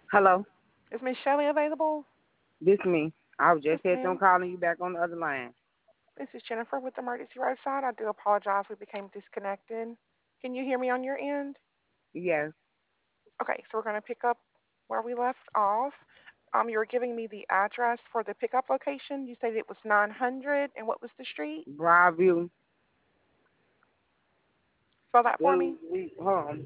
Hello, Is Miss Shelley available? this me. I was Yes, just had them ma'am. calling you back on the other line. This is Jennifer with Emergency Roadside. I do apologize. We became disconnected. Can you hear me on your end? Yes, Okay, so we're going to pick up where we left off. You were giving me the address for the pickup location. You said it was 900, and what was the street? Broadview. Spell that for me. We home.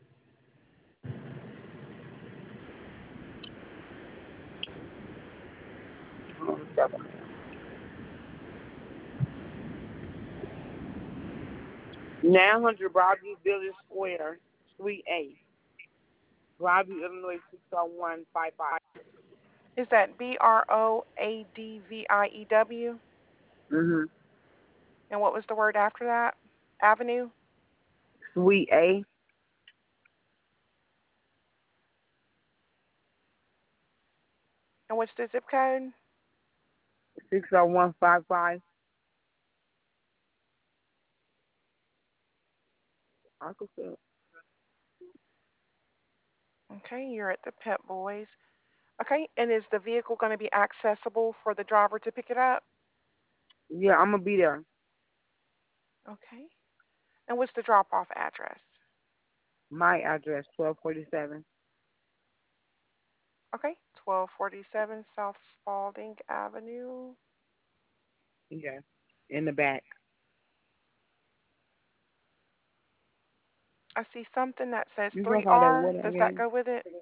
900 Broadview Village Square, Suite A, Broadview, Illinois 60155. Is that Broadview? Mhm. And what was the word after that? Avenue? Suite A, And what's the zip code? 60155. Uncle Phil. Okay, you're at the Pet Boys. Okay, and is the vehicle going to be accessible for the driver to pick it up? Yeah, I'm gonna be there. Okay. And what's the drop-off address? My address 1247. Okay, 1247 South Spalding Avenue. Yeah, in the back. I see something that says You drunk all that 3R. water Does that again? go with it?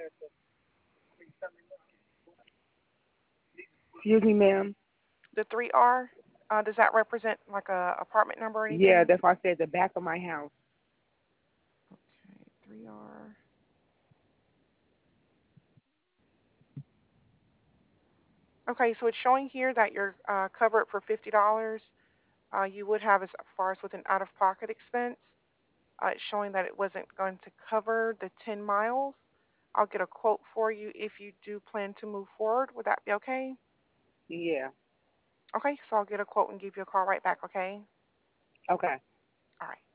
Excuse me, ma'am. The 3R? Does that represent like a apartment number or Yeah, anything? that's why I said the back of my house. Okay, 3R. Okay, so it's showing here that you're covered for $50. You would have as far as with an out-of-pocket expense. It's showing that it wasn't going to cover the 10 miles. I'll get a quote for you if you do plan to move forward. Would that be okay? Yeah. Okay, so I'll get a quote and give you a call right back, okay? Okay. All right.